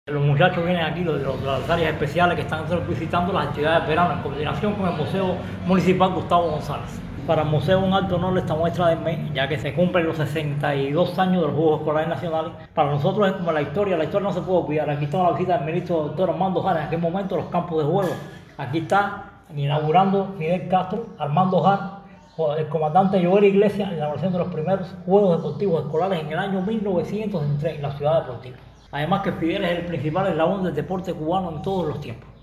Los muchachos vienen aquí, los de las áreas especiales que están visitando las actividades de verano en coordinación con el Museo Municipal Gustavo González. Para el museo un alto honor esta muestra del mes, ya que se cumplen los 62 años de los Juegos Escolares Nacionales. Para nosotros es como la historia no se puede olvidar. Aquí está la visita del ministro doctor Armando Jara en aquel momento los campos de juego. Aquí está inaugurando Fidel Castro, Armando Jara, el comandante Joel Iglesias, en la inauguración de los primeros Juegos Deportivos Escolares en el año 1903 en la ciudad deportiva. Además que Fidel es el principal eslabón del deporte cubano en todos los tiempos.